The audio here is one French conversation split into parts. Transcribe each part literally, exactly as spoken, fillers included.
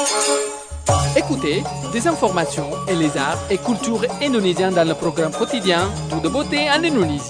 Écoutez des informations et les arts et cultures indonésiens dans le programme quotidien Tout de beauté en Indonésie.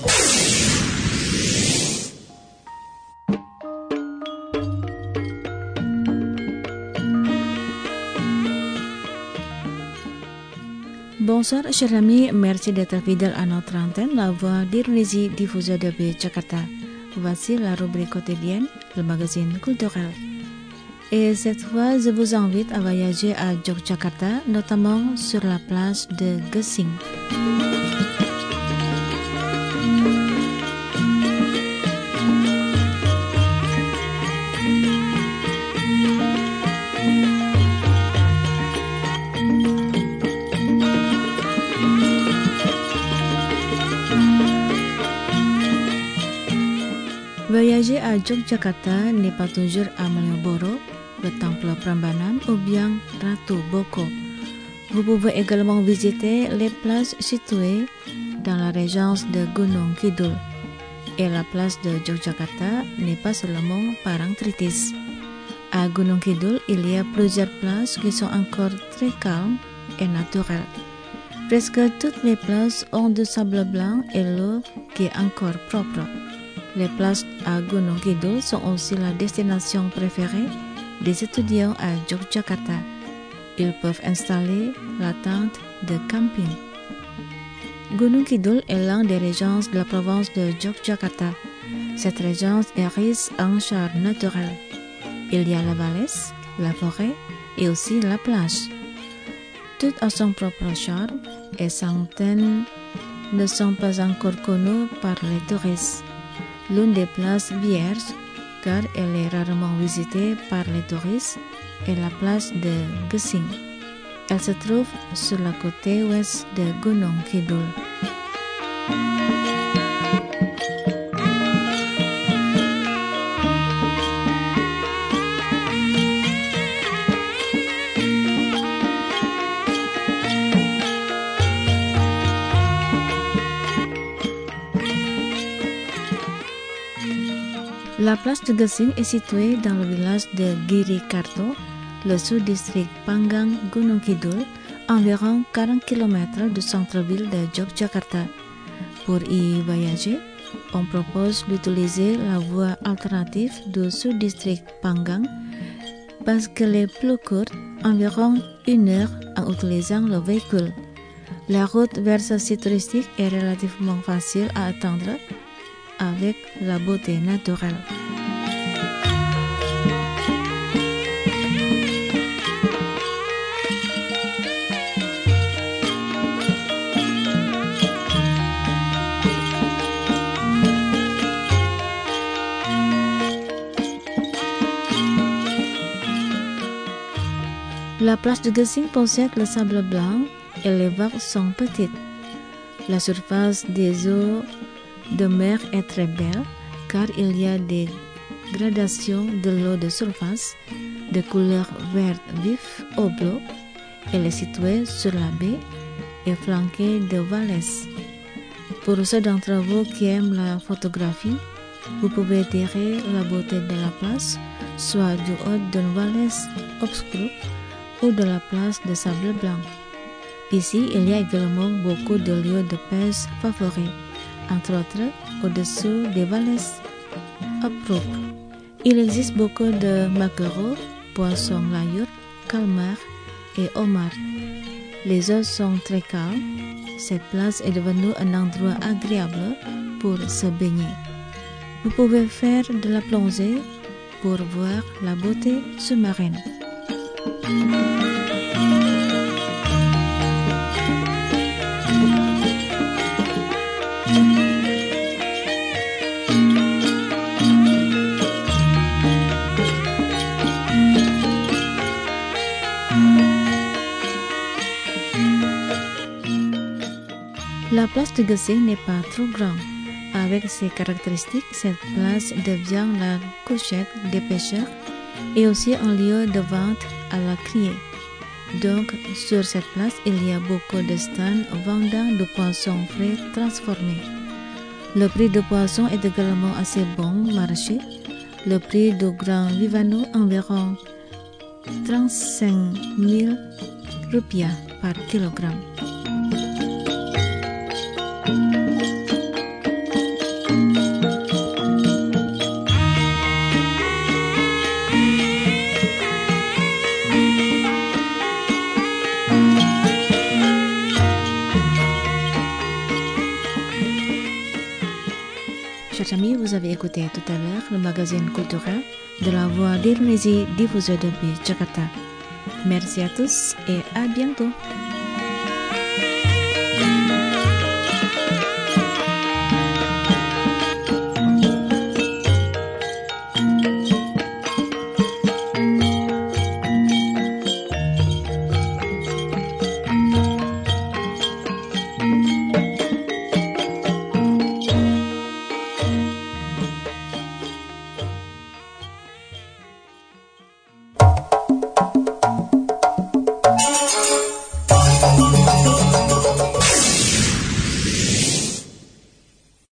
Bonsoir chers amis, merci d'être fidèles à notre antenne, la voix d'Indonésie diffusée depuis Jakarta. Voici la rubrique quotidienne, le magazine culturel. Et cette fois, je vous invite à voyager à Yogyakarta, notamment sur la place de Gesing. Voyager à Yogyakarta n'est pas toujours à Malioboro, le temple Prambanan ou bien Ratu Boko. Vous pouvez également visiter les places situées dans la région de Gunung Kidul. Et la place de Yogyakarta n'est pas seulement Parangtritis. À Gunung Kidul, il y a plusieurs places qui sont encore très calmes et naturelles. Presque toutes les places ont du sable blanc et l'eau qui est encore propre. Les places à Gunung Kidul sont aussi la destination préférée des étudiants à Yogyakarta. Ils peuvent installer la tente de camping. Gunung Kidul est l'un des régions de la province de Yogyakarta. Cette région est riche en charme naturel. Il y a la vallée, la forêt et aussi la plage. Tout a son propre charme et certaines ne sont pas encore connues par les touristes. L'une des places vierges, car elle est rarement visitée par les touristes, est la place de Gesing. Elle se trouve sur la côté ouest de Gunung Kidul. La place de Gesing est située dans le village de Girikarto, le sous-district Panggang Gunung Kidul, environ quarante kilomètres du centre-ville de Yogyakarta. Pour y voyager, on propose d'utiliser la voie alternative du sous-district Panggang parce qu'elle est plus courte, environ une heure en utilisant le véhicule. La route vers ce site touristique est relativement facile à atteindre avec la beauté naturelle. La place de Gesing possède le sable blanc et les vagues sont petites. La surface des eaux de mer est très belle car il y a des gradations de l'eau de surface de couleur vert vif au bleu. Elle est située sur la baie et flanquée de vallées. Pour ceux d'entre vous qui aiment la photographie, vous pouvez tirer la beauté de la place soit du haut d'une vallée obscure ou de la place de sable blanc. Ici, il y a également beaucoup de lieux de pêche favoris, entre autres au-dessous des vallées abruptes. Il existe beaucoup de maquereaux, poissons layur, calmars et homards. Les eaux sont très calmes. Cette place est devenue un endroit agréable pour se baigner. Vous pouvez faire de la plongée pour voir la beauté sous-marine. La place de Gesing n'est pas trop grande. Avec ses caractéristiques, cette place devient la couchette des pêcheurs et aussi un lieu de vente à la criée. Donc, sur cette place, il y a beaucoup de stands vendant du poisson frais transformé. Le prix du poisson est également assez bon marché. Le prix du grand vivano environ trente-cinq mille rupiah par kilogramme. Chers amis, vous avez écouté tout à l'heure le magazine culturel de la Voix d'Indonésie diffusé depuis Jakarta. Merci à tous et à bientôt.